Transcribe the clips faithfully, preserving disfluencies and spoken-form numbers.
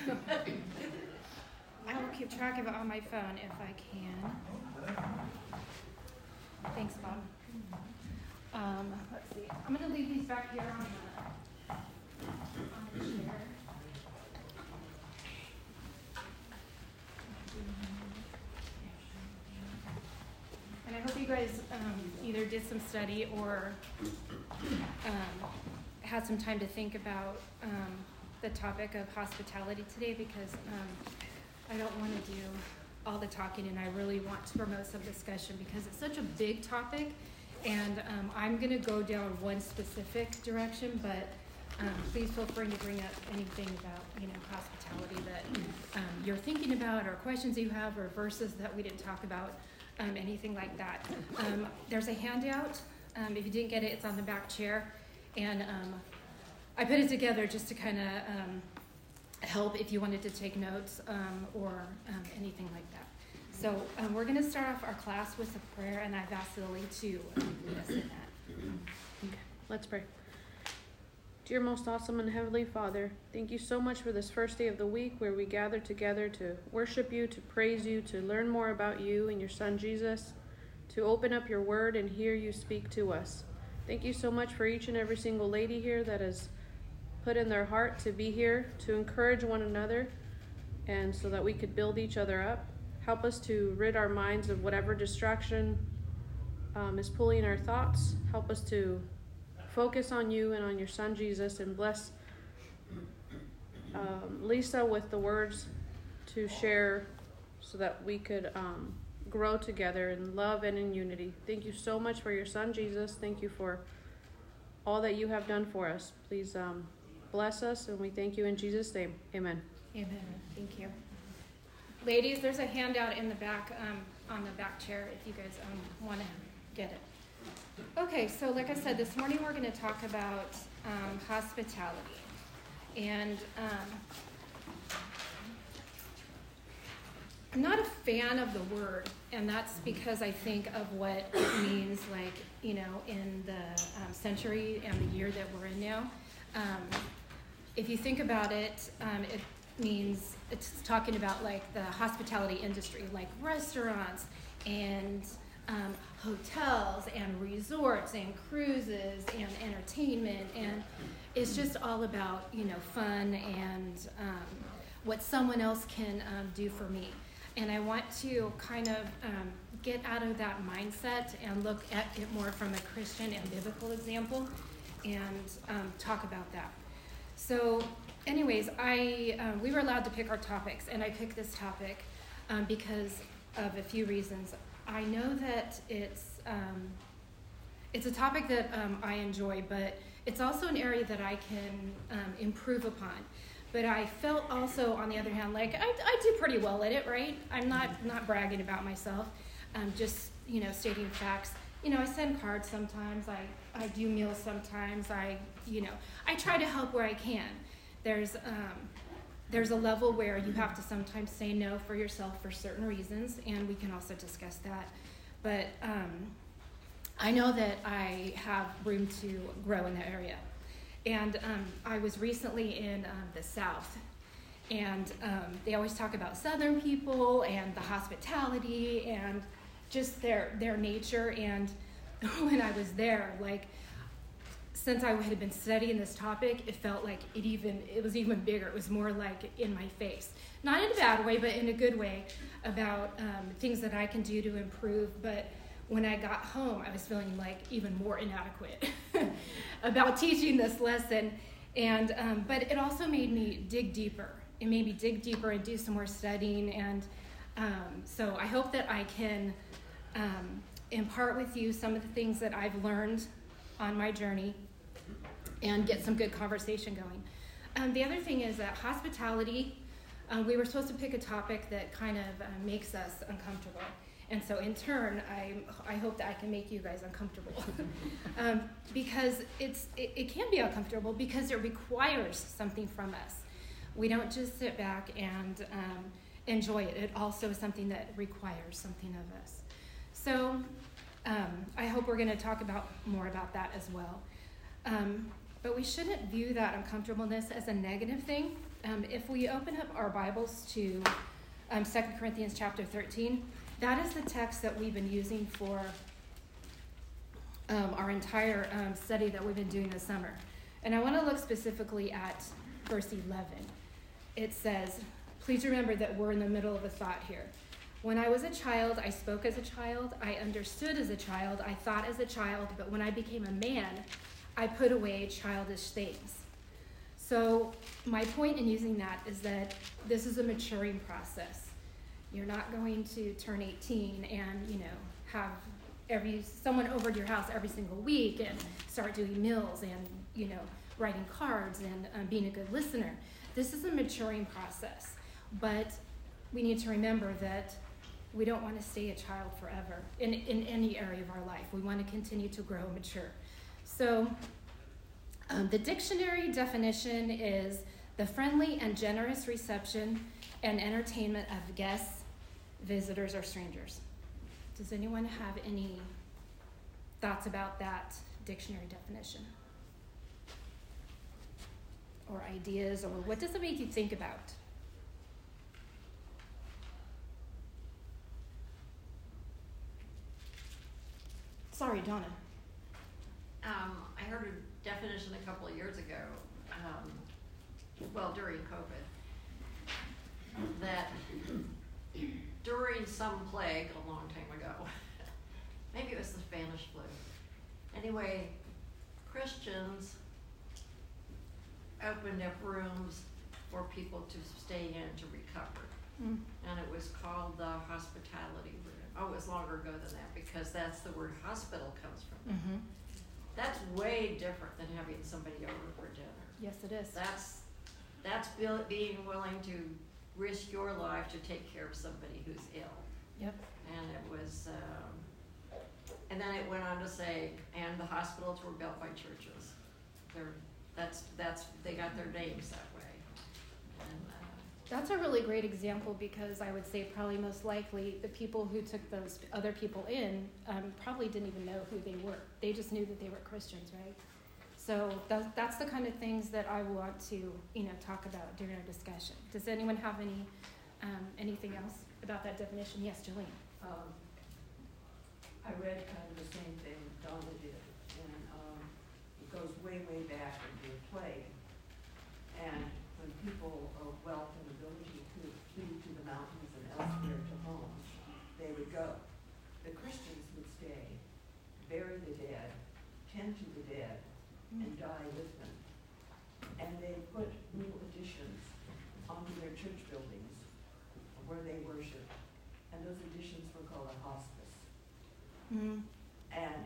I will keep track of it on my phone if I can. Thanks, Bob. Um, let's see. I'm going to leave these back here on the, on the chair. And I hope you guys um, either did some study or um, had some time to think about um, the topic of hospitality today, because um, I don't want to do all the talking, and I really want to promote some discussion because it's such a big topic, and um, I'm going to go down one specific direction, but um, please feel free to bring up anything about, you know, hospitality that um, you're thinking about, or questions you have, or verses that we didn't talk about, um, anything like that. Um, there's a handout. Um, if you didn't get it, it's on the back chair, and um, I put it together just to kind of um, help if you wanted to take notes um, or um, anything like that. So um, we're going to start off our class with a prayer, and I've asked Lily to um, lead us in that. Okay, let's pray. Dear most awesome and heavenly Father, thank you so much for this first day of the week where we gather together to worship you, to praise you, to learn more about you and your son Jesus, to open up your word and hear you speak to us. Thank you so much for each and every single lady here that has put in their heart to be here, to encourage one another, and so that we could build each other up. Help us to rid our minds of whatever distraction um, is pulling our thoughts. Help us to focus on you and on your son Jesus, and bless um, Lisa with the words to share so that we could um, grow together in love and in unity. Thank you so much for your son Jesus. Thank you for all that you have done for us. Please um, bless us, and we thank you in Jesus' name. Amen. Amen. Thank you. Ladies, there's a handout in the back, um, on the back chair if you guys um, want to get it. Okay, so like I said, this morning we're going to talk about um, hospitality. And um, I'm not a fan of the word, and that's because I think of what it means, like, you know, in the um, century and the year that we're in now. Um, if you think about it, um, it means it's talking about like the hospitality industry, like restaurants and um, hotels and resorts and cruises and entertainment, and it's just all about, you know, fun and um, what someone else can um, do for me. And I want to kind of um, get out of that mindset and look at it more from a Christian and biblical example, and um, talk about that. So anyways, I uh, we were allowed to pick our topics, and I picked this topic um, because of a few reasons. I know that it's um, it's a topic that um, I enjoy, but it's also an area that I can um, improve upon. But I felt also, on the other hand, like I, I do pretty well at it, right? I'm not not bragging about myself, um, just, you know, stating facts. You know, I send cards sometimes. I, I do meals sometimes. I, you know, I try to help where I can. There's um, there's a level where you have to sometimes say no for yourself for certain reasons, and we can also discuss that. But um, I know that I have room to grow in that area. And um, I was recently in um, the South, and um, they always talk about Southern people and the hospitality and just their their nature. And when I was there, like, since I had been studying this topic, it felt like it even it was even bigger. It was more like in my face, not in a bad way, but in a good way, about um, things that I can do to improve. But when I got home, I was feeling like even more inadequate about teaching this lesson. And um, but it also made me dig deeper. It made me dig deeper and do some more studying. And um, so I hope that I can um, impart with you some of the things that I've learned on my journey and get some good conversation going. Um, the other thing is that hospitality, um, we were supposed to pick a topic that kind of uh, makes us uncomfortable. And so in turn, I I hope that I can make you guys uncomfortable. um, because it's it, it can be uncomfortable because it requires something from us. We don't just sit back and um, enjoy it. It also is something that requires something of us. So um, I hope we're going to talk about more about that as well. Um, but we shouldn't view that uncomfortableness as a negative thing. Um, if we open up our Bibles to um, Second Corinthians chapter thirteen, that is the text that we've been using for um, our entire um, study that we've been doing this summer. And I want to look specifically at verse eleven. It says, please remember that we're in the middle of a thought here. When I was a child, I spoke as a child, I understood as a child, I thought as a child, but when I became a man, I put away childish things. So my point in using that is that this is a maturing process. You're not going to turn eighteen and, you know, have every someone over to your house every single week and start doing meals and, you know, writing cards and um, being a good listener. This is a maturing process, but we need to remember that we don't want to stay a child forever in, in any area of our life. We want to continue to grow and mature. So um, the dictionary definition is the friendly and generous reception and entertainment of guests, visitors, or strangers. Does anyone have any thoughts about that dictionary definition? Or ideas, or what does it make you think about? Sorry, Donna. Um, I heard a definition a couple of years ago, um, well, during COVID, that during some plague a long time ago, maybe it was the Spanish flu. Anyway, Christians opened up rooms for people to stay in to recover. Mm. And it was called the hospitality room. Oh, it was longer ago than that because that's the word hospital comes from. Mm-hmm. That's way different than having somebody over for dinner. Yes, it is. That's that's being willing to risk your life to take care of somebody who's ill. Yep. And it was, um, and then it went on to say, and the hospitals were built by churches. They're, that's that's they got their names that way. And, uh, That's a really great example because I would say probably most likely the people who took those other people in um, probably didn't even know who they were. They just knew that they were Christians, right? So that, that's the kind of things that I want to, you know, talk about during our discussion. Does anyone have any um, anything else about that definition? Yes, Jolene. Um, I read kind of the same thing Donna did, and um, it goes way, way back into the plague. And when people of wealth and ability could flee to the mountains and elsewhere to homes, they would go. The Christians would stay, bury the dead, tend to the dead, and die with them. And they put little additions onto their church buildings where they worship. And those additions were called a hospice. Mm. And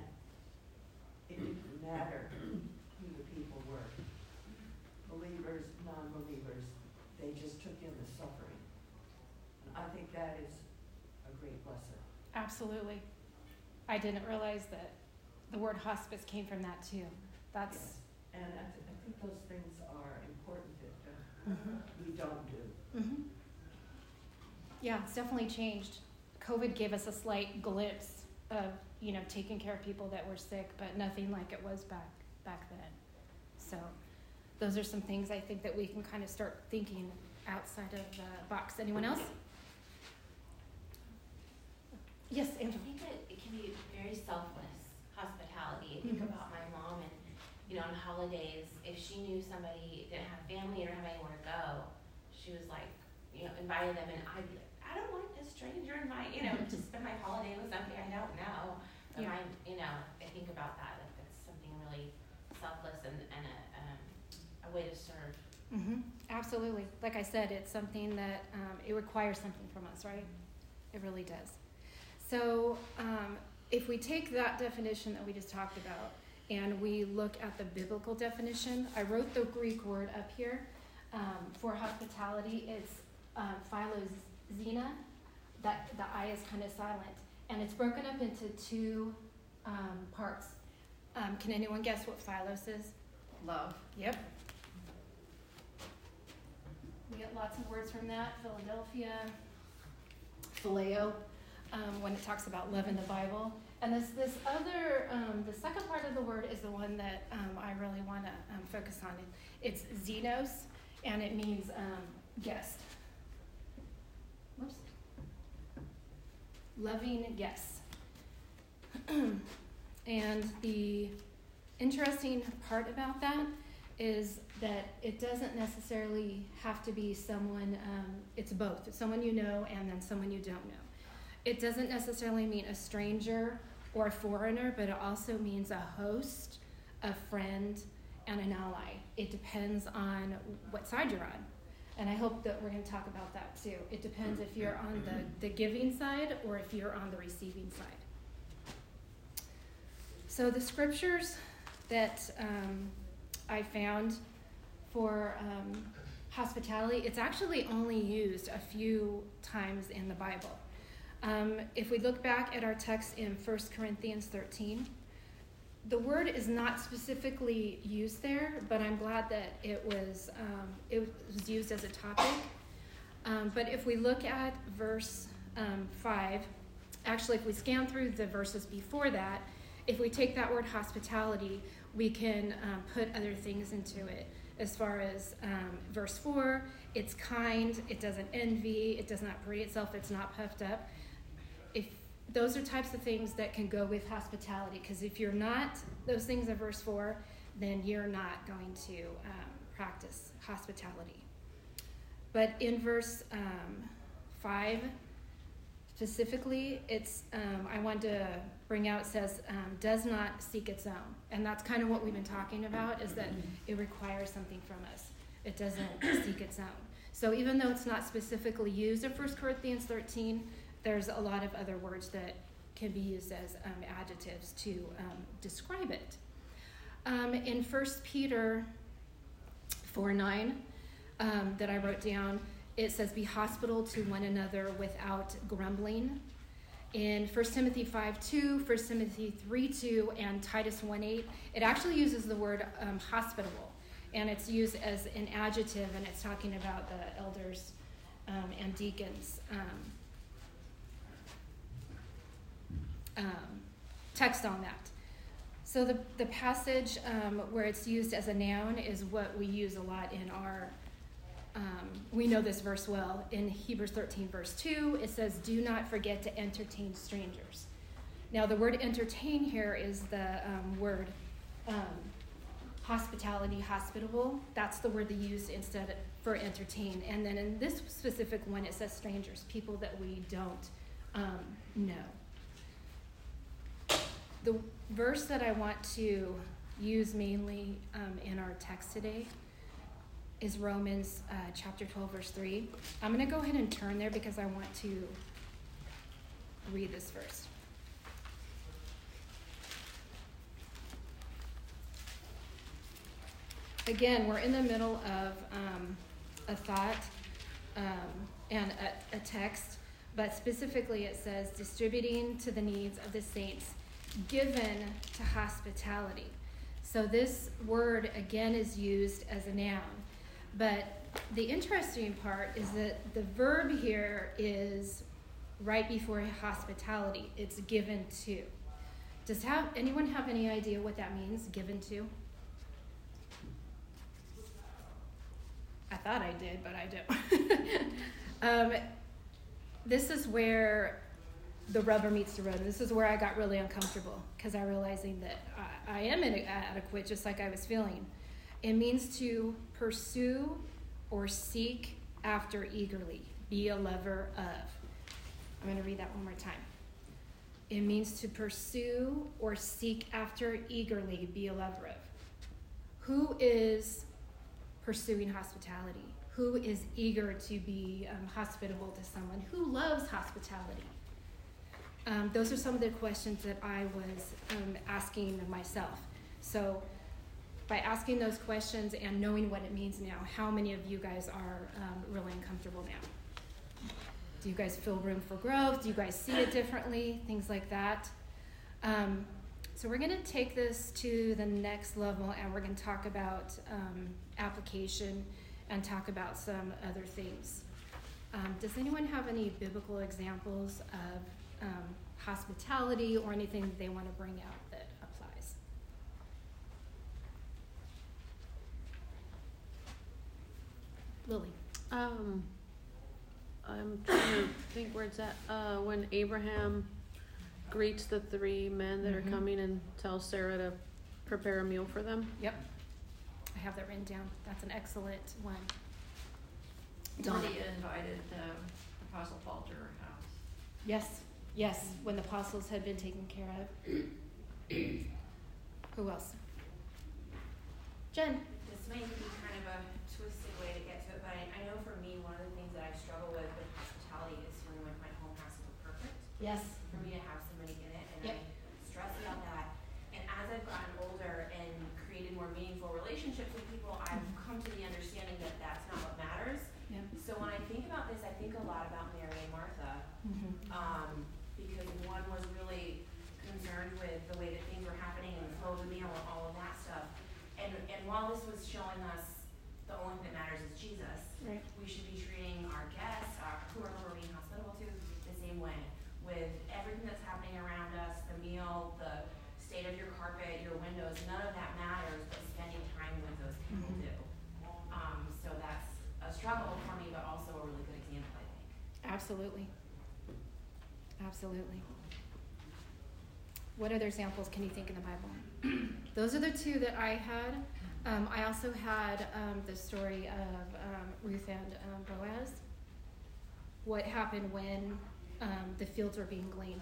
it didn't matter who the people were. Believers, non-believers, they just took in the suffering. And I think that is a great blessing. Absolutely. I didn't realize that the word hospice came from that too. That's yes. And I, th- I think those things are important that uh, mm-hmm. we don't do. Mm-hmm. Yeah, it's definitely changed. COVID gave us a slight glimpse of, you know, taking care of people that were sick, but nothing like it was back back then. So those are some things I think that we can kind of start thinking outside of the box. Anyone else? Yes, Angela. I think that it can be very selfless hospitality. I think mm-hmm. about my mom and, you know, on holidays, if she knew somebody didn't have family or didn't have anywhere to go, she was like, you know, invited them, and I'd be like, I don't want a stranger in my, you know, to spend my holiday with somebody I don't know. But yeah. I, you know, I think about that, like that's something really selfless and, and a, um, a way to serve. Mm-hmm. Absolutely. Like I said, it's something that um, it requires something from us, right? It really does. So um, if we take that definition that we just talked about and we look at the biblical definition, I wrote the Greek word up here um, for hospitality. It's um, philoxenia. That the I is kind of silent, and it's broken up into two um, parts. Um, can anyone guess what philos is? Love. Yep. We get lots of words from that. Philadelphia, phileo, um, when it talks about love in the Bible. And this this other, um, the second part of the word is the one that um, I really want to um, focus on. It's xenos, and it means um, guest. Whoops. Loving guests. And the interesting part about that is that it doesn't necessarily have to be someone, um, it's both. It's someone you know and then someone you don't know. It doesn't necessarily mean a stranger or a foreigner, but it also means a host, a friend, and an ally. It depends on what side you're on. And I hope that we're going to talk about that too. It depends if you're on the, the giving side or if you're on the receiving side. So the scriptures that um, I found for um, hospitality, it's actually only used a few times in the Bible. Um, if we look back at our text in First Corinthians thirteen, the word is not specifically used there, but I'm glad that it was um, it was used as a topic. Um, but if we look at verse um, five, actually if we scan through the verses before that, if we take that word hospitality, we can um, put other things into it. As far as um, verse four, it's kind, it doesn't envy, it does not parade itself, it's not puffed up. If those are types of things that can go with hospitality, because if you're not those things in verse four, then you're not going to um, practice hospitality. But in verse um, five, specifically, it's um, I wanted to bring out, it says, um, does not seek its own. And that's kind of what we've been talking about, is that it requires something from us. It doesn't seek its own. So even though it's not specifically used in First Corinthians thirteen, there's a lot of other words that can be used as um, adjectives to um, describe it. Um, in First Peter four nine, um, that I wrote down, it says, be hospitable to one another without grumbling. In First Timothy five two, First Timothy three two, and Titus one eight, it actually uses the word um, hospitable, and it's used as an adjective, and it's talking about the elders um, and deacons. Um, um, text on that. So the, the passage um, where it's used as a noun is what we use a lot in our Um, we know this verse well. In Hebrews thirteen, verse two, it says, do not forget to entertain strangers. Now, the word entertain here is the um, word um, hospitality, hospitable. That's the word they use instead for entertain. And then in this specific one, it says strangers, people that we don't um, know. The verse that I want to use mainly um, in our text today is Romans uh, chapter twelve, verse three. I'm going to go ahead and turn there because I want to read this verse. Again, we're in the middle of um, a thought um, and a, a text, but specifically it says, distributing to the needs of the saints, given to hospitality. So this word, again, is used as a noun. But the interesting part is that the verb here is right before hospitality. It's given to. Does have anyone have any idea what that means, given to? I thought I did, but I don't. um, this is where the rubber meets the road. This is where I got really uncomfortable because I'm realizing that I, I am inadequate, just like I was feeling. It means to pursue or seek after eagerly, be a lover of. I'm going to read that one more time. It means to pursue or seek after eagerly, be a lover of. Who is pursuing hospitality? Who is eager to be um, hospitable to someone? Who loves hospitality? Um, those are some of the questions that I was um, asking myself. So by asking those questions and knowing what it means now, how many of you guys are um, really uncomfortable now? Do you guys feel room for growth? Do you guys see it differently? Things like that. Um, so we're going to take this to the next level, and we're going to talk about um, application and talk about some other things. Um, does anyone have any biblical examples of um, hospitality or anything that they want to bring out that applies? Lily. Um, I'm trying to think where it's at. Uh, when Abraham greets the three men that Mhm. are coming and tells Sarah to prepare a meal for them. Yep. I have that written down. That's an excellent one. Donna. Lydia invited um, Apostle Paul to her house. Yes, yes, when the apostles had been taken care of. Who else? Jen. This might be kind of a twisted way to get to it, but I, I know for me, one of the things that I struggle with with hospitality is feeling like my home has to look perfect Yes. for me to have somebody in it, and Yep. I stress about that. And as I've gotten older and created more meaningful relationships with people, I've come to the understanding that that's not what matters. Yep. So when I think about this, I think a lot about Mary and Martha, Mm-hmm. um, because one was really concerned with the way that things were happening and the flow of the meal and all of that stuff. And, and while this was showing us the only thing that matters is Jesus, Right. we should be treating our guests, our, whoever we're being hospitable to, the same way. With everything that's happening around us, the meal, the state of your carpet, your windows, none of that matters, but spending time with those people Mhm. do. Um, so that's a struggle for me, but also a really good example, I think. Absolutely. Absolutely. What other examples can you think in the Bible? Those are the two that I had. Um, I also had um, the story of um, Ruth and um, Boaz. What happened when um, the fields were being gleaned?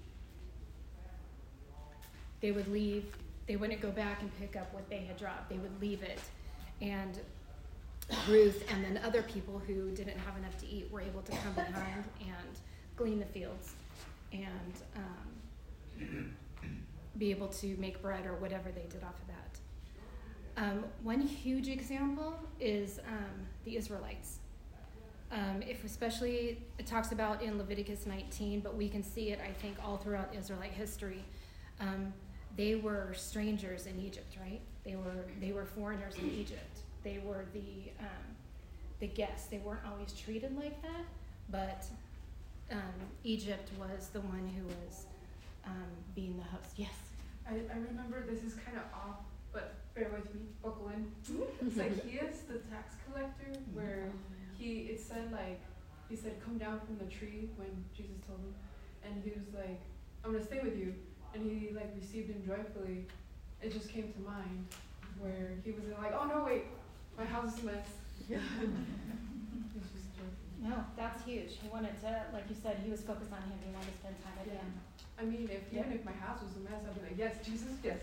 They would leave. They wouldn't go back and pick up what they had dropped. They would leave it. And Ruth and then other people who didn't have enough to eat were able to come behind and glean the fields and um, be able to make bread or whatever they did off of that. Um, one huge example is um, the Israelites. Um, if especially it talks about in Leviticus nineteen, but we can see it, I think, all throughout Israelite history. Um, they were strangers in Egypt, right? They were they were foreigners in Egypt. They were the um, the guests. They weren't always treated like that, but um, Egypt was the one who was um, being the host. Yes. I, I remember this is kind of off, but bear with me, buckle in. It's like he is the tax collector, where he, it said like, he said, come down from the tree when Jesus told him. And he was like, I'm going to stay with you. And he like received him joyfully. It just came to mind where he was like, oh no, wait, my house is a mess. Yeah. It's just joyful. No, that's huge. He wanted to, like you said, he was focused on him. He wanted to spend time with Yeah. him. I mean, if even if my house was a mess, I'd be like, yes, Jesus, yes.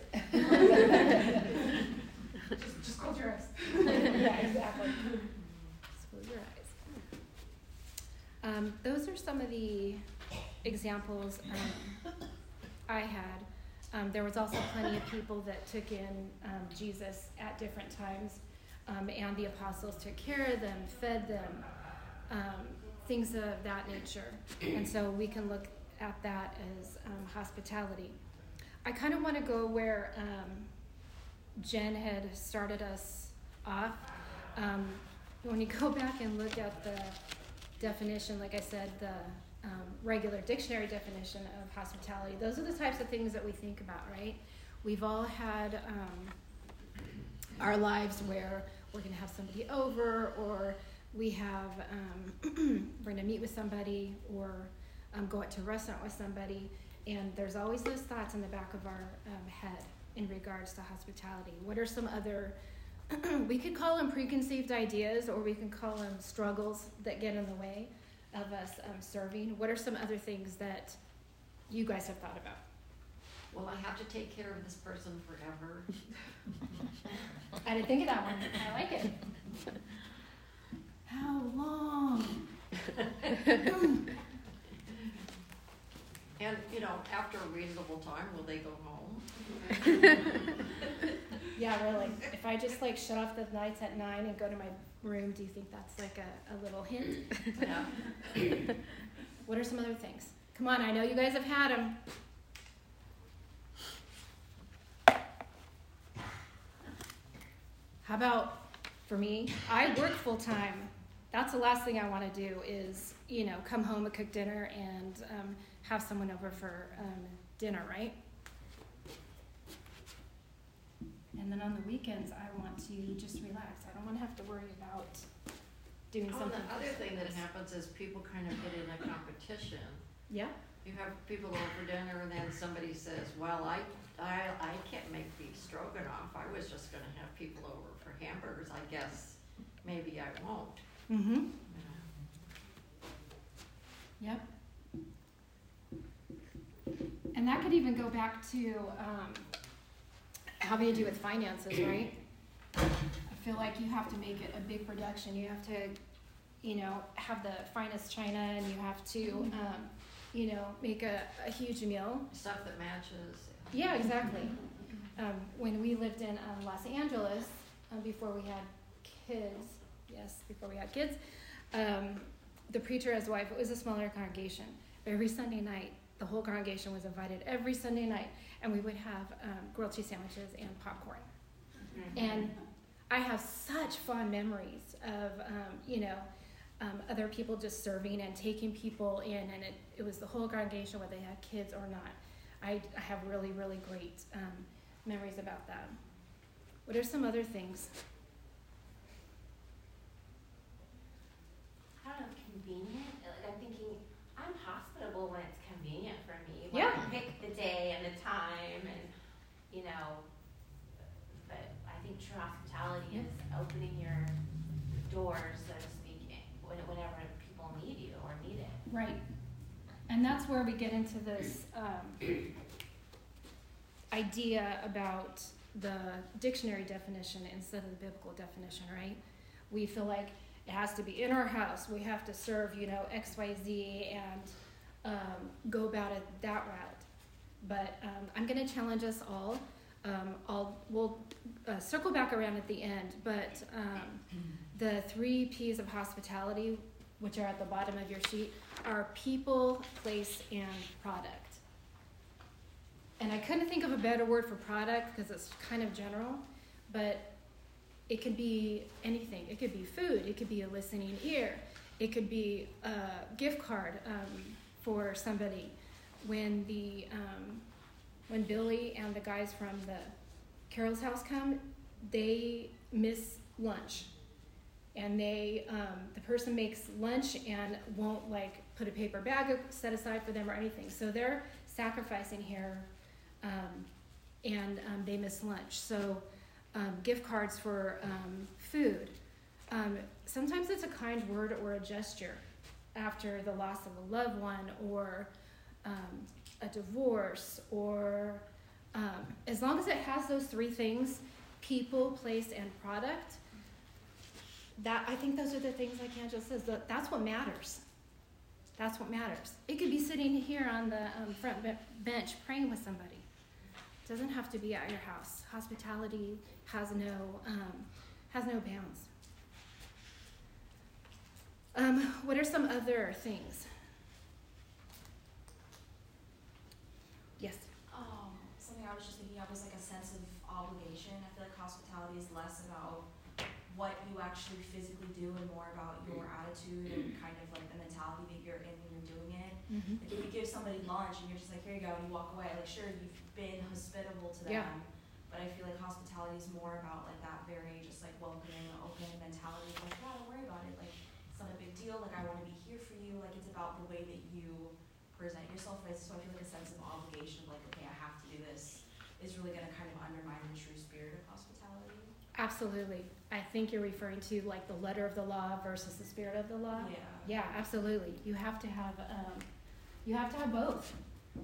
just, just close your eyes. Yeah, exactly. Just close your eyes. Um, those are some of the examples um, I had. Um, there was also plenty of people that took in um, Jesus at different times, um, and the apostles took care of them, fed them, um, things of that nature. And so we can look at that as um, hospitality. I kind of want to go where um, Jen had started us off. Um, when you go back and look at the definition, like I said, the um, regular dictionary definition of hospitality, those are the types of things that we think about, right? We've all had um, our lives where we're going to have somebody over, or we have, um, we're going to meet with somebody, or um, go out to a restaurant with somebody, and there's always those thoughts in the back of our um, head in regards to hospitality. What are some other, we could call them preconceived ideas, or we can call them struggles that get in the way of us um, serving? What are some other things that you guys have thought about? Will I have to take care of this person forever? I didn't think of that one. I like it. How long? And, you know, after a reasonable time, will they go home? Yeah, really. If I just like shut off the lights at nine and go to my room, do you think that's like a, a little hint? Yeah. What are some other things? Come on, I know you guys have had them. How about for me? I work full time. That's the last thing I want to do is, you know, come home and cook dinner and um, have someone over for um, dinner, right? And then on the weekends, I want to just relax. I don't want to have to worry about doing Oh, something. and the for other thing that others. happens is people kind of get in a competition. Yeah, You have people over for dinner and then somebody says, well, I, I, I can't make beef stroganoff. I was just gonna have people over for hamburgers. I guess maybe I won't. mm-hmm, Yeah. yep. And that could even go back to, um, having to do with finances, right? I feel like you have to make it a big production. You have to, you know, have the finest china, and you have to, um, you know, make a, a huge meal. Stuff that matches. Yeah, exactly. Um, when we lived in um, Los Angeles, um, before we had kids, yes, before we had kids, um, the preacher and his wife, it was a smaller congregation. Every Sunday night, the whole congregation was invited every Sunday night, and we would have um, grilled cheese sandwiches and popcorn. And I have such fond memories of, um, you know, um, other people just serving and taking people in, and it, it was the whole congregation, whether they had kids or not. I, I have really, really great um, memories about that. What are some other things? I don't know, convenient. Like I'm thinking, I'm hospitable when it's convenient for me. When Yeah. I pick the day and the time, and you know. But I think true hospitality is opening your doors, so to speak, when, whenever people need you or need it. Right. And that's where we get into this um, idea about the dictionary definition instead of the biblical definition, right? We feel like it has to be in our house. We have to serve, you know, X, Y, Z, and um, go about it that route. But um, I'm going to challenge us all. Um, I'll we'll uh, circle back around at the end, but um, the three P's of hospitality, which are at the bottom of your sheet, are people, place, and product. And I couldn't think of a better word for product because it's kind of general, but it could be anything. It could be food. It could be a listening ear. It could be a gift card um, for somebody. When the um, when Billy and the guys from the Carol's house come, they miss lunch, and they um, the person makes lunch and won't like put a paper bag set aside for them or anything. So they're sacrificing here, um, and um, they miss lunch. So. Um, gift cards for um, food. Um, sometimes it's a kind word or a gesture after the loss of a loved one or um, a divorce, or um, as long as it has those three things, people, place, and product, that I think those are the things like Angela says, that, that's what matters. That's what matters. It could be sitting here on the um, front be- bench praying with somebody. It doesn't have to be at your house. Hospitality has no um, has no bounds. Um, what are some other things? Yes. Um, something I was just thinking of is like a sense of obligation. I feel like hospitality is less about what you actually physically do and more about your attitude and kind of like the mentality that you're in when you're doing it. Mm-hmm. Like if you give somebody lunch and you're just like, here you go, and you walk away, like sure, you've been hospitable to them, Yeah. but I feel like hospitality is more about like that very just like welcoming, open mentality. Like, yeah, don't worry about it. Like it's not a big deal. Like I want to be here for you. Like it's about the way that you present yourself. Right? So I feel like a sense of obligation of like, okay, I have to do this is really going to kind of undermine the true spirit of hospitality. Absolutely. I think you're referring to like the letter of the law versus the spirit of the law. Yeah. Yeah, absolutely. You have to have um, you have to have both.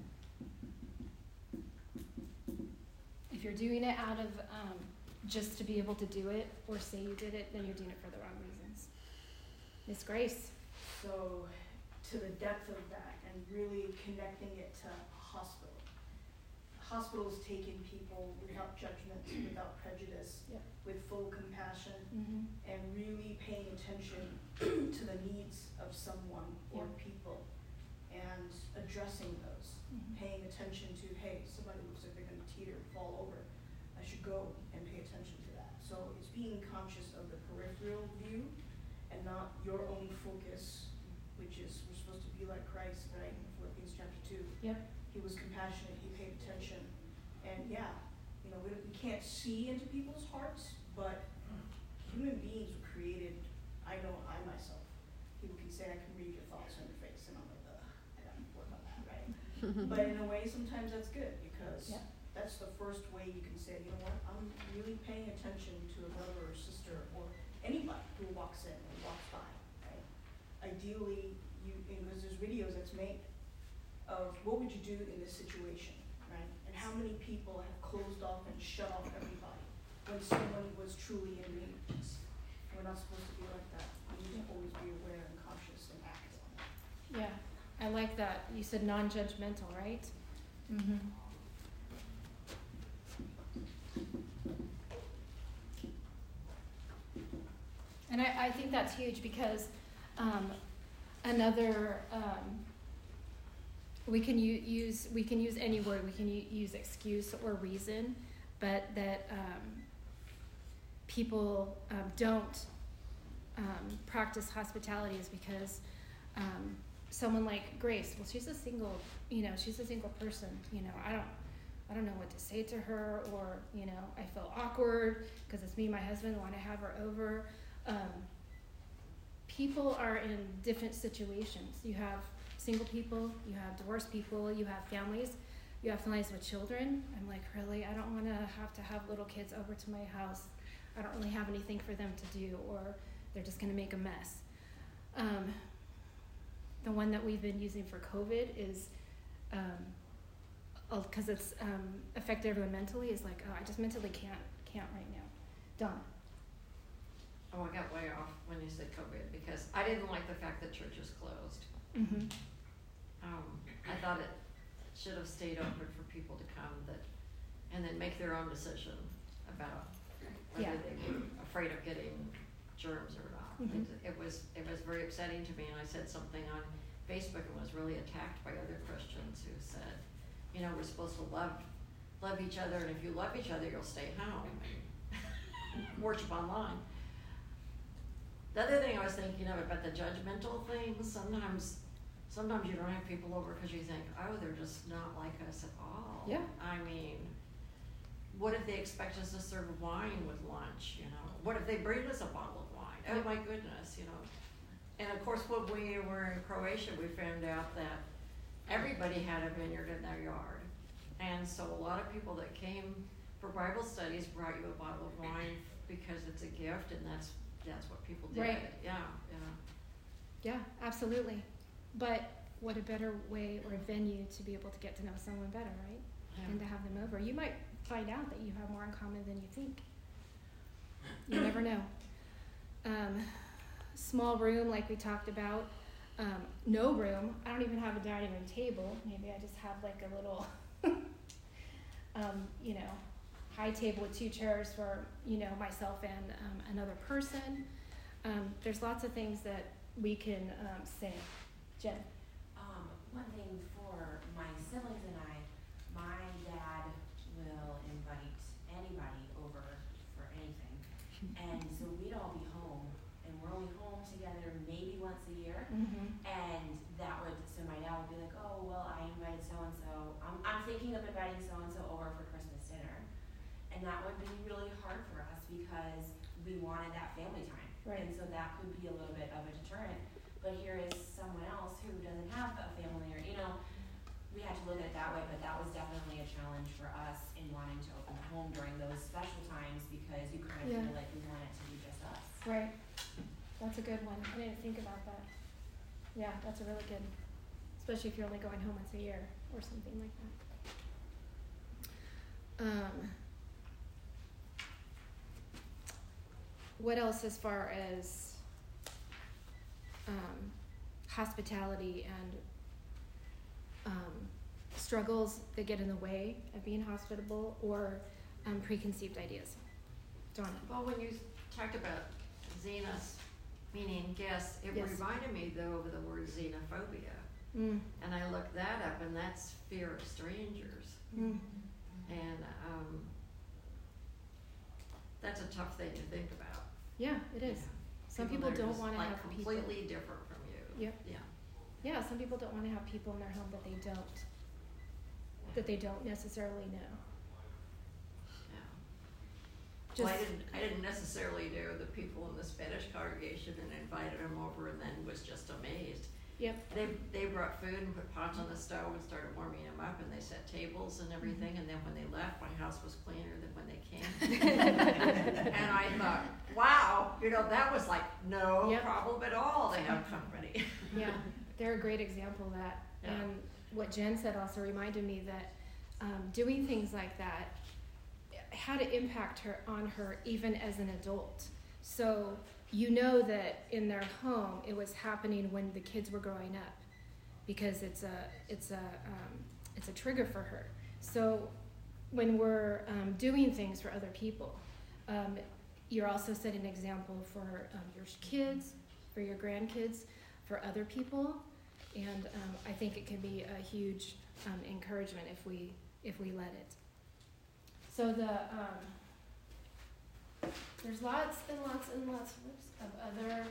If you're doing it out of um, just to be able to do it or say you did it, then you're doing it for the wrong reasons. Miss Grace. So, to the depth of that and really connecting it to hospital. Hospitals take in people without judgment, without prejudice, Yep. with full compassion, Mm-hmm. and really paying attention to the needs of someone or Yep. people and addressing those. Mm-hmm. Paying attention to, hey, somebody looks like they're going to teeter and fall over. I should go and pay attention to that. So it's being conscious of the peripheral view and not your own focus, which is we're supposed to be like Christ, right? In Philippians chapter two. Yep. He was compassionate, he paid attention. And yeah, you know, we, we can't see into people's hearts, but human beings were created, I I know I myself, people can say I can read your thoughts on your face, and I'm like, ugh, I gotta work on that, right? But in a way, sometimes that's good, because Yeah. that's the first way you can say, you know what, I'm really paying attention to a brother or sister or anybody who walks in or walks by, right? Ideally, you, because there's videos that's made of what would you do in this situation, right? And how many people have closed off and shut off everybody when someone was truly in need. We're not supposed to be like that. We need to always be aware and conscious and act on it. Yeah, I like that. You said non-judgmental, right? Mm-hmm. And I, I think that's huge because um, another um, we can u- use we can use any word. We can u- use excuse or reason, but that um, people um, don't um, practice hospitality is because um, someone like Grace, well, she's a single, you know, she's a single person. You know, I don't. I don't know what to say to her, or, you know, I feel awkward because it's me and my husband want to have her over. Um, people are in different situations. You have single people, you have divorced people, you have families, you have families with children. I'm like, really? I don't want to have to have little kids over to my house. I don't really have anything for them to do, or they're just going to make a mess. Um, the one that we've been using for COVID is, um, because it's um, affected everyone mentally, is like, oh, I just mentally can't can't right now. Done. Oh, I got way off when you said COVID, because I didn't like the fact that churches closed. Mm-hmm. Um, I thought it should have stayed open for people to come that, and then make their own decision about whether Yeah. they were afraid of getting germs or not. Mhm. It, it was it was very upsetting to me, and I said something on Facebook and was really attacked by other Christians who said, you know, we're supposed to love love each other, and if you love each other, you'll stay home and worship online. The other thing I was thinking of about the judgmental thing, sometimes sometimes you don't have people over because you think, oh, they're just not like us at all. Yeah. I mean, what if they expect us to serve wine with lunch, you know? What if they bring us a bottle of wine? Oh my goodness, you know. And of course, when we were in Croatia, we found out that everybody had a vineyard in their yard. And so a lot of people that came for Bible studies brought you a bottle of wine because it's a gift, and that's that's what people did. Right. Yeah, yeah. Yeah, absolutely. But what a better way or venue to be able to get to know someone better, right? Yeah. And to have them over. You might find out that you have more in common than you think. You never know. Um, small room, like we talked about. Um, no room. I don't even have a dining room table. Maybe I just have like a little, um, you know, high table with two chairs for, you know, myself and um, another person. Um, there's lots of things that we can um, say. Jen. Um, one thing for my siblings and I, my dad will invite anybody over for anything. And so we'd all be home, and we're only home together maybe once a year. Mm-hmm. And that would, so my dad would be like, oh, well, I invited so-and-so. I'm, I'm thinking of inviting so-and-so over for Christmas dinner. And that would be really hard for us because we wanted that family time. Right. And so that could be a little bit of a deterrent. But here is someone else who doesn't have a family, or, you know, we had to look at it that way, but that was definitely a challenge for us in wanting to open the home during those special times, because you kind of Yeah. feel like we want it to be just us. Right. That's a good one. I didn't think about that. Yeah, that's a really good, especially if you're only going home once a year or something like that. Um, what else as far as um, hospitality and um, struggles that get in the way of being hospitable, or um, preconceived ideas? Donna. Well, when you talked about xenos, meaning guests, it Yes. reminded me though of the word xenophobia. Mm. And I looked that up, and that's fear of strangers. Mm. And um, that's a tough thing to think about. Yeah, it is. Yeah. Some people that are don't just, want to like, have people. completely different from you. Yep. Yeah. Yeah, some people don't want to have people in their home that they don't, that they don't necessarily know. Well, I Just- didn't, I didn't necessarily know the people in the Spanish congregation and invited them over and then was just amazed. Yep. They, they brought food and put pots on the stove and started warming them up, and they set tables and everything, and then when they left, my house was cleaner than when they came. And I thought, wow, you know, that was like no Yep. problem at all to have company. Yeah, they're a great example of that. Yeah. And what Jen said also reminded me that um, doing things like that had an impact her on her even as an adult. So you know that in their home it was happening when the kids were growing up, because it's a it's a um, it's a trigger for her. So when we're um, doing things for other people, um, you're also setting an example for um, your kids, for your grandkids, for other people, and um, I think it can be a huge um, encouragement if we if we let it. So the um, there's lots and lots and lots whoops, of other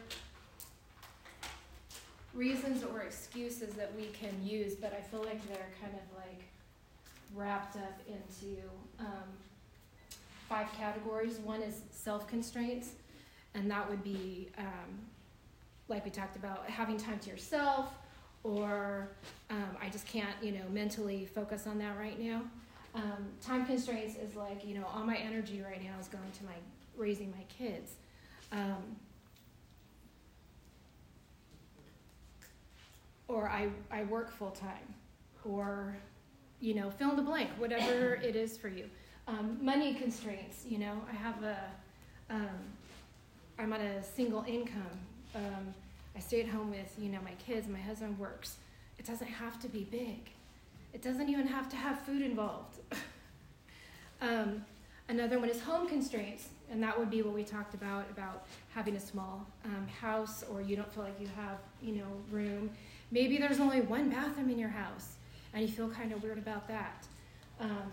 reasons or excuses that we can use, but I feel like they're kind of like wrapped up into um, five categories. One is self-constraints, and that would be, um, like we talked about, having time to yourself, or um, I just can't, you know, mentally focus on that right now. Um, time constraints is like, you know, all my energy right now is going to my raising my kids. Um, or I, I work full time, or, you know, fill in the blank, whatever it is for you. Um, money constraints, you know, I have a, um, I'm on a single income. Um, I stay at home with, you know, my kids, my husband works. It doesn't have to be big. It doesn't even have to have food involved. um, another one is home constraints, and that would be what we talked about, about having a small um, house, or you don't feel like you have, you know, room. Maybe there's only one bathroom in your house, and you feel kind of weird about that. Um,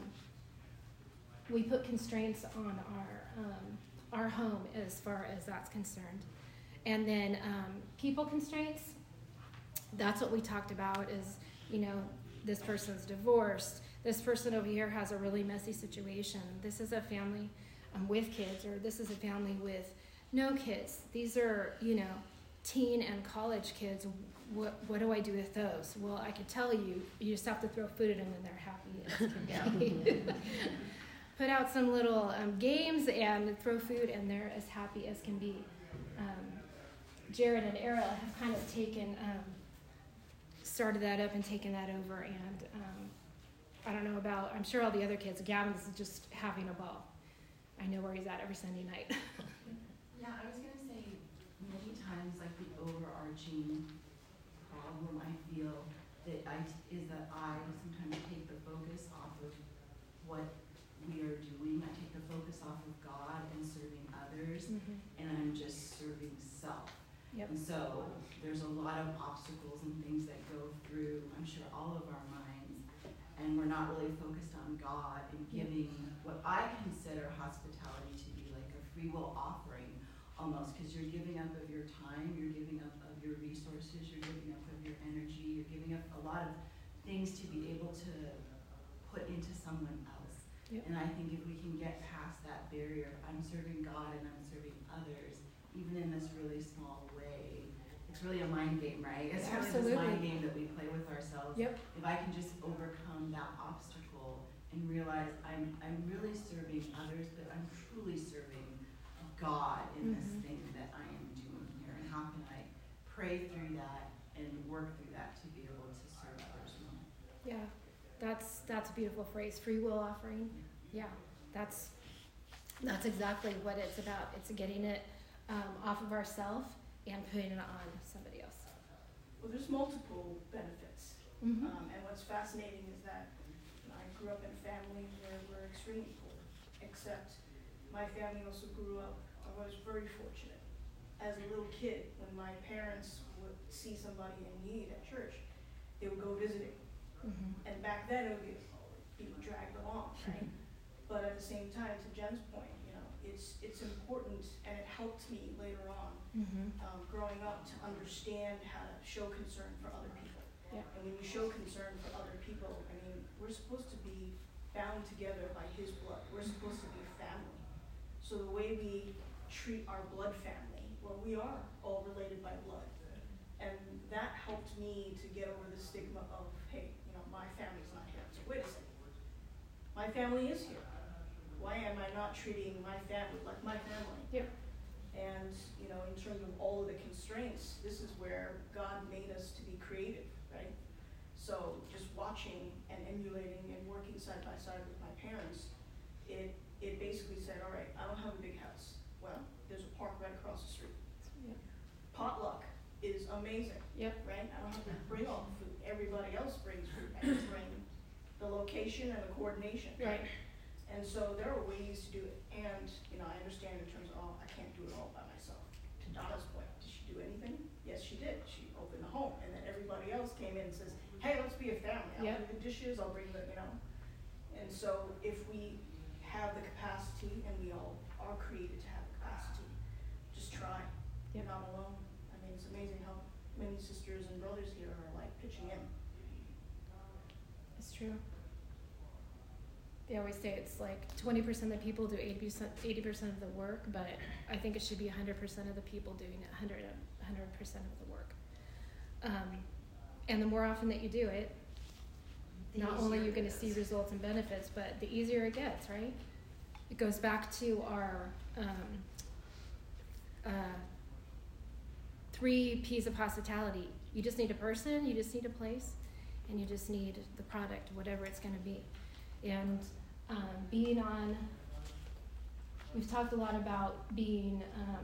we put constraints on our um, our home as far as that's concerned. And then um, people constraints, that's what we talked about is, you know, this person's divorced, this person over here has a really messy situation, this is a family um, with kids, or this is a family with no kids. These are, you know, teen and college kids. What, what do I do with those? Well, I could tell you, you just have to throw food at them and they're happy as can be. Put out some little um, games and throw food and they're as happy as can be. Um, Jared and Era have kind of taken, um, started that up and taken that over, and um, I don't know about, I'm sure all the other kids, Gavin's just having a ball. I know where he's at every Sunday night. Yeah, I was gonna say, many times, like, the overarching problem I feel that I, is that I sometimes take the focus off of what we are doing. I take the focus off of God and serving others, Mm-hmm. and I'm just serving self. Yep. And so there's a lot of obstacles and things that go through, I'm sure, all of our minds, and we're not really focused on God and giving what I consider hospitality to be like a free will offering almost, because you're giving up of your time, you're giving up of your resources, you're giving up of your energy, you're giving up a lot of things to be able to put into someone else. Yep. And I think if we can get past that barrier, I'm serving God and I'm serving others, even in this really small way. It's really a mind game, right? It's really this mind game that we play with ourselves. Yep. If I can just overcome that obstacle and realize I'm I'm really serving others, but I'm truly serving God in this Mhm. thing that I am doing here. And how can I pray through that and work through that to be able to serve others more? Yeah, that's that's a beautiful phrase, free will offering. Yeah, that's that's exactly what it's about. It's getting it um, off of ourselves and putting it on somebody else. Well, there's multiple benefits. Mm-hmm. Um, and what's fascinating is that you know, I grew up in a family where we're extremely poor, except my family also grew up, I was very fortunate. As a little kid, when my parents would see somebody in need at church, they would go visiting. Mm-hmm. And back then, it would be being dragged along, right? But at the same time, to Jen's point, you know, it's it's important, and it helped me later on, Mm-hmm. um, growing up, to understand how to show concern for other people. Yeah. And when you show concern for other people, I mean, we're supposed to be bound together by His blood. We're supposed to be family. So the way we treat our blood family, well, we are all related by blood. And that helped me to get over the stigma of, hey, you know, my family's not here. So wait a second. My family is here. Why am I not treating my family like my family? Yep. And, you know, in terms of all of the constraints, this is where God made us to be creative, right? So just watching and emulating and working side by side with my parents, it it basically said, all right, I don't have a big house. Well, there's a park right across the street. Yep. Potluck is amazing, Yep. right? I don't have to bring all the food. Everybody else brings food. I just bring the location and the coordination. Right. And so there are ways to do it. And, you know, I understand in terms of, oh, I can't do it all by myself. To Donna's point, did she do anything? Yes, she did. She opened the home. And then everybody else came in and says, hey, let's be a family. I'll Yep. bring the dishes, I'll bring the, you know. And so if we have the capacity, and we all are created to have the capacity, just try. Yep. You're not alone. I mean, it's amazing how many sisters and brothers here are like pitching in. It's true. They always say it's like twenty percent of the people do eighty percent, eighty percent of the work, but I think it should be one hundred percent of the people doing one hundred, one hundred percent of the work. Um, and the more often that you do it, The not only are easier you it going to see is. results and benefits, but the easier it gets, right? It goes back to our um, uh, three P's of hospitality. You just need a person, you just need a place, and you just need the product, whatever it's going to be. And um, being on, we've talked a lot about being, um,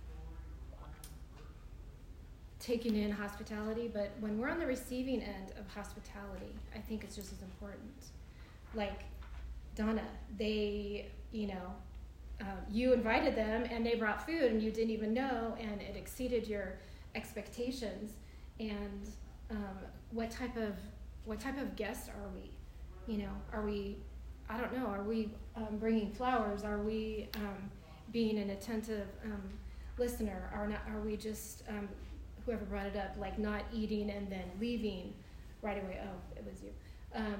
taking in hospitality, but when we're on the receiving end of hospitality, I think it's just as important. Like Donna, they, you know, uh, you invited them and they brought food and you didn't even know, and it exceeded your expectations. And um, what type of what type of guests are we? You know, are we, I don't know, are we um, bringing flowers? Are we um, being an attentive um, listener? Are not? Are we just um, whoever brought it up, like not eating and then leaving right away? Oh, it was you. Um,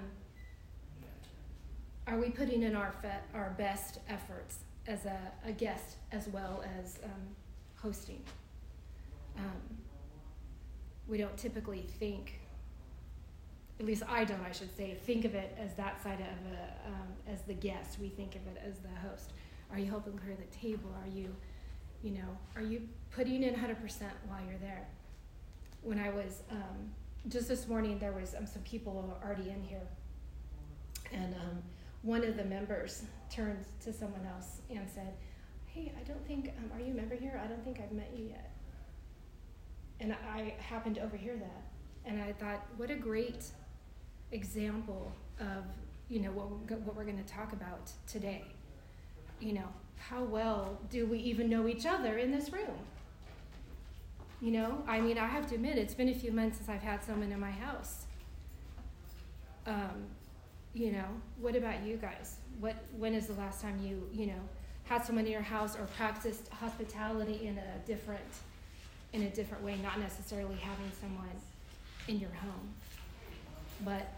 are we putting in our fe- our best efforts as a, a guest as well as um, hosting? Um, we don't typically think, at least I don't, I should say, think of it as that side of a, um, as the guest. We think of it as the host. Are you helping clear the table? Are you, you know, are you putting in one hundred percent while you're there? When I was, um, just this morning, there was um, some people already in here. And um, one of the members turned to someone else and said, hey, I don't think, um, are you a member here? I don't think I've met you yet. And I happened to overhear that. And I thought, what a great example of, you know, what we're, what we're going to talk about today. You know, how well do we even know each other in this room? You know, I mean, I have to admit, it's been a few months since I've had someone in my house. Um, you know, what about you guys? What, when is the last time you, you know, had someone in your house or practiced hospitality in a different, in a different way, not necessarily having someone in your home, but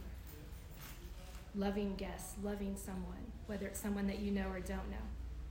loving guests, loving someone, whether it's someone that you know or don't know.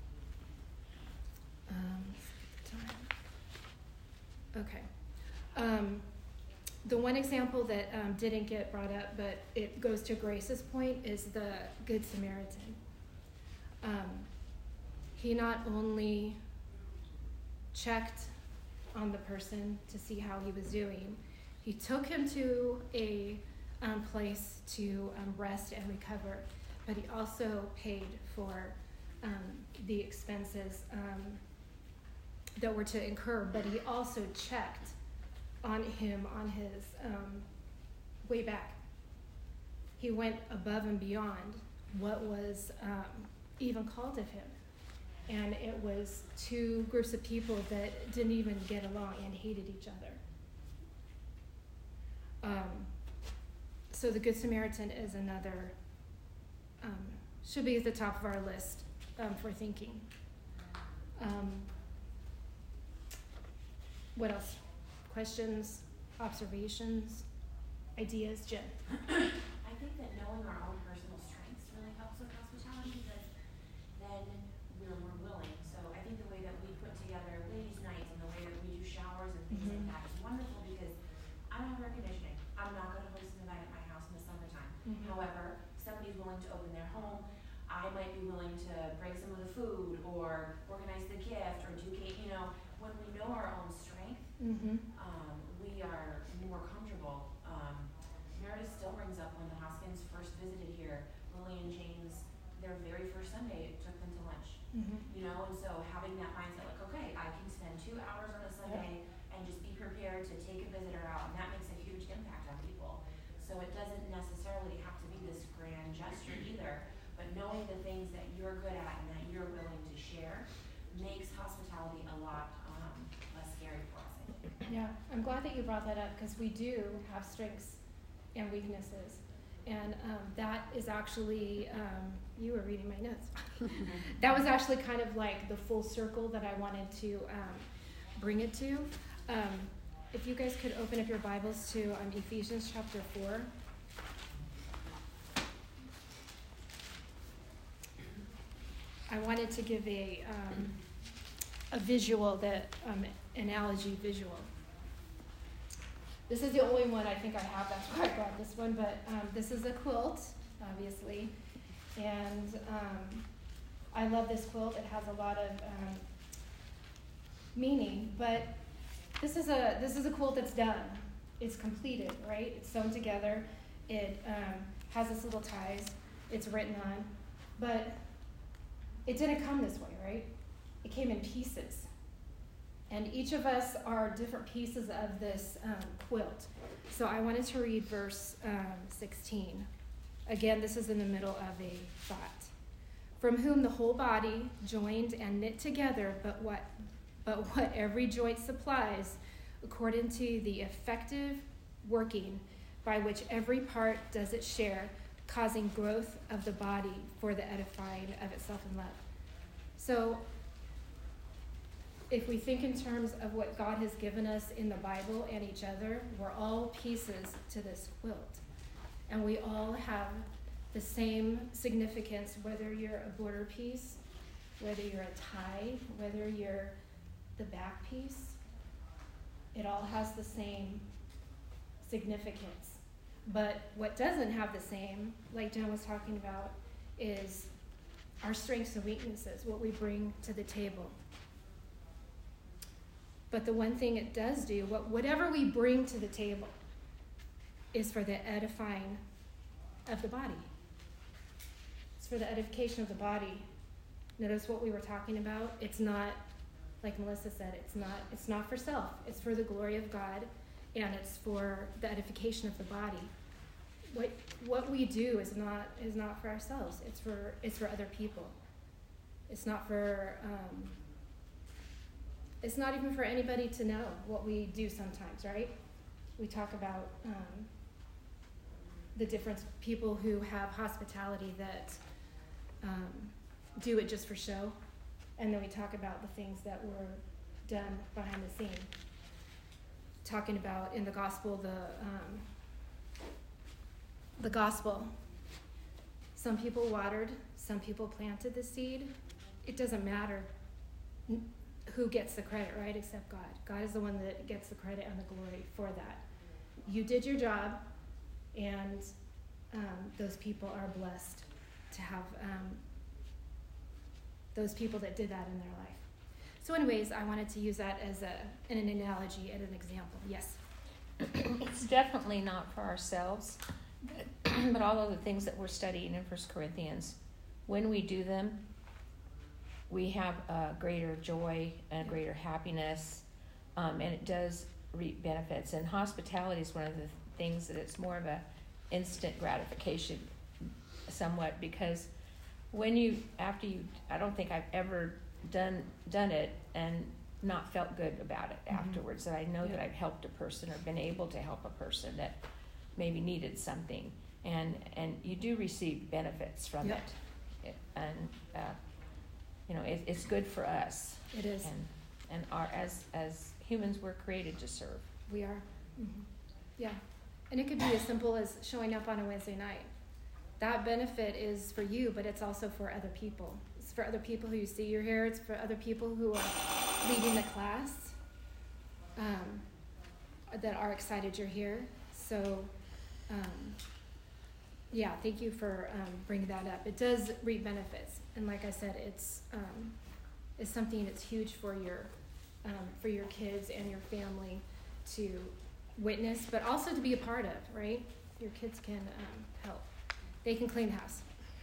Um, let's get the time. Okay. Um, the one example that um, didn't get brought up, but it goes to Grace's point, is the Good Samaritan. Um, he not only checked on the person to see how he was doing, he took him to a um, place to um, rest and recover, but he also paid for um, the expenses um, that were to incur, but he also checked on him on his um, way back. He went above and beyond what was um, even called of him. And it was two groups of people that didn't even get along and hated each other. Um, so the Good Samaritan is another, um, should be at the top of our list um, for thinking. Um, what else? Questions, observations, ideas? Jen? I think that knowing our own personal strengths really helps with hospitality, because then we're more willing might be willing to bring some of the food or organize the gift or do cake, you know, when we know our own strength, Mm-hmm. um, we are more comfortable. Um, Meredith still brings up when the Hoskins first visited here, Lily and James, their very first Sunday, took them to lunch. Mm-hmm. You know, and so having that mindset, like, okay, I can spend two hours on a Sunday and just be prepared to take a visitor out, and that makes a huge impact on people. So it doesn't necessarily have to be this grand gesture either, but knowing the things that you're good at and that you're willing to share makes hospitality a lot um, less scary for us, I think. Yeah, I'm glad that you brought that up because we do have strengths and weaknesses. And um, that is actually, um, you were reading my notes. That was actually kind of like the full circle that I wanted to um, bring it to. Um, if you guys could open up your Bibles to um, Ephesians chapter four. I wanted to give a, um, a visual, that um, analogy visual. This is the only one I think I have, that's why I brought this one, but um, this is a quilt, obviously, and um, I love this quilt. It has a lot of um, meaning, but this is a this is a quilt that's done. It's completed, right? It's sewn together. It um, has its little ties. It's written on, but it didn't come this way, right? It came in pieces. And each of us are different pieces of this um, quilt. So I wanted to read verse um, sixteen. Again, this is in the middle of a thought. From whom the whole body, joined and knit together, but what, but what every joint supplies, according to the effective working by which every part does its share, causing growth of the body for the edifying of itself in love. So, if we think in terms of what God has given us in the Bible and each other, we're all pieces to this quilt. And we all have the same significance, whether you're a border piece, whether you're a tie, whether you're the back piece. It all has the same significance. But what doesn't have the same, like Jen was talking about, is our strengths and weaknesses, what we bring to the table. But the one thing it does do, what, whatever we bring to the table, is for the edifying of the body. It's for the edification of the body. Notice what we were talking about. It's not, like Melissa said, it's not, it's not for self. It's for the glory of God, and it's for the edification of the body. What what we do is not is not for ourselves. It's for it's for other people. It's not for. Um, It's not even for anybody to know what we do sometimes, right? We talk about um, the different people who have hospitality that um, do it just for show, and then we talk about the things that were done behind the scene. Talking about in the gospel, the um, the gospel. Some people watered, some people planted the seed. It doesn't matter who gets the credit, right, except God. God is the one that gets the credit and the glory for that. You did your job, and um, those people are blessed to have um, those people that did that in their life. So anyways, I wanted to use that as a an analogy and an example. Yes? It's definitely not for ourselves, but, but all of the things that we're studying in First Corinthians, when we do them, we have a greater joy and a greater happiness, um, and it does reap benefits. And hospitality is one of the things that it's more of a instant gratification somewhat, because when you, after you, I don't think I've ever done done it and not felt good about it mm-hmm. afterwards, that I know yeah. that I've helped a person or been able to help a person that maybe needed something. And, and you do receive benefits from yep. it. it. And, uh, you know, it, it's good for us. It is. And and our as as humans, we're created to serve. We are. Mm-hmm. Yeah. And it could be as simple as showing up on a Wednesday night. That benefit is for you, but it's also for other people. It's for other people who see you're here. It's for other people who are leading the class um, that are excited you're here. So, um, yeah, thank you for um, bringing that up. It does reap benefits, and like I said, it's um, it's something that's huge for your um, for your kids and your family to witness, but also to be a part of. Right? Your kids can um, help. They can clean the house.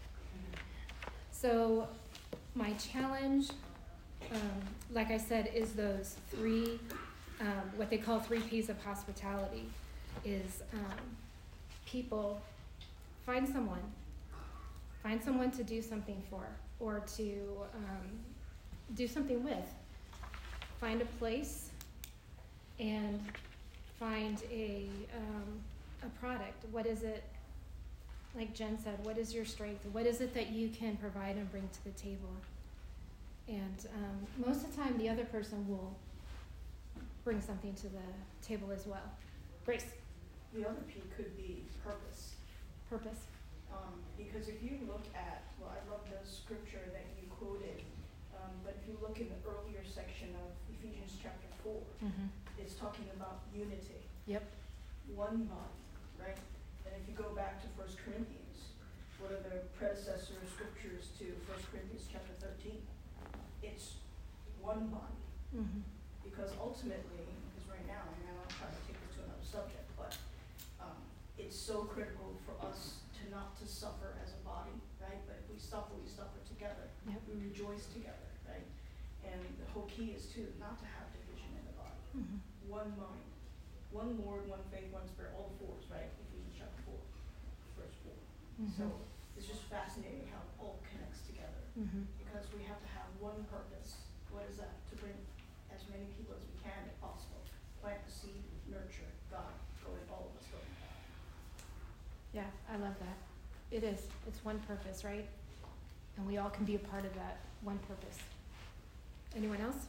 So my challenge, um, like I said, is those three, um, what they call three P's of hospitality, is um, people. Find someone. Find someone to do something for, or to um, do something with. Find a place and find a um, a product. What is it? Like Jen said, what is your strength? What is it that you can provide and bring to the table? And um, most of the time, the other person will bring something to the table as well. Grace. The other P could be purpose. Purpose. Um, because if you look at, well, I love the scripture that you quoted, um, but if you look in the earlier section of Ephesians chapter four, Mm-hmm. it's talking about unity. Yep. One body, right? And if you go back to First Corinthians, what are the predecessor scriptures to First Corinthians chapter thirteen? It's one body. Mm-hmm. Because ultimately, because right now, I mean, I'm not trying to take this to another subject, but um, it's so critical for us to not to suffer as a body, right? But if we suffer, we suffer together. Yep. We rejoice together, right? And the whole key is to not to have division in the body. Mm-hmm. One mind, one Lord, one faith, one spirit, all the fours, right? Ephesians chapter four, verse four. Mm-hmm. So it's just fascinating how it all connects together. Mm-hmm. Because we have to have one purpose. What is that? To bring as many people as we can if possible. Plant the seed, nurture, God, go in all of us, go in God. Yeah, I love that. It is. It's one purpose, right? And we all can be a part of that one purpose. Anyone else?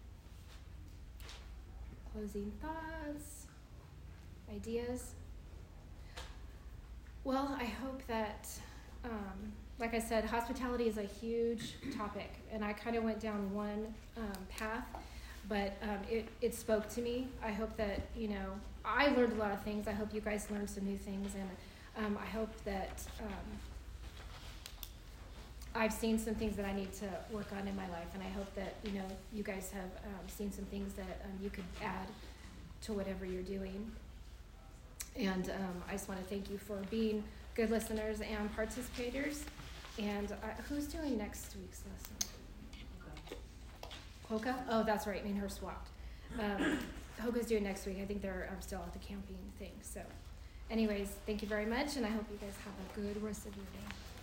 Closing thoughts, ideas? Well, I hope that, um, like I said, hospitality is a huge topic, and I kind of went down one um, path, but um, it, it spoke to me. I hope that, you know, I learned a lot of things. I hope you guys learned some new things, and um, I hope that um, I've seen some things that I need to work on in my life, and I hope that, you know, you guys have um, seen some things that um, you could add to whatever you're doing. And um, I just want to thank you for being good listeners and participators. And uh, who's doing next week's lesson? Hoka? Oh, that's right. Me and her swapped. Um, Hoka's doing next week. I think they're um, still at the camping thing. So anyways, thank you very much, and I hope you guys have a good rest of your day.